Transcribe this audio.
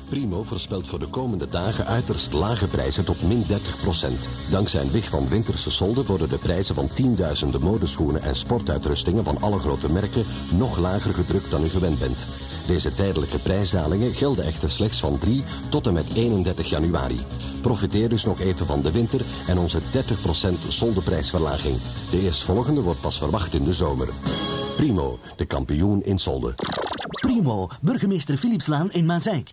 Primo voorspelt voor de komende dagen uiterst lage prijzen tot min 30%. Dankzij een weg van winterse solden worden de prijzen van tienduizenden modeschoenen en sportuitrustingen van alle grote merken nog lager gedrukt dan u gewend bent. Deze tijdelijke prijsdalingen gelden echter slechts van 3 tot en met 31 januari. Profiteer dus nog even van de winter en onze 30% soldenprijsverlaging. De eerstvolgende wordt pas verwacht in de zomer. Primo, de kampioen in solden. Primo, burgemeester Philipslaan in Mazeik.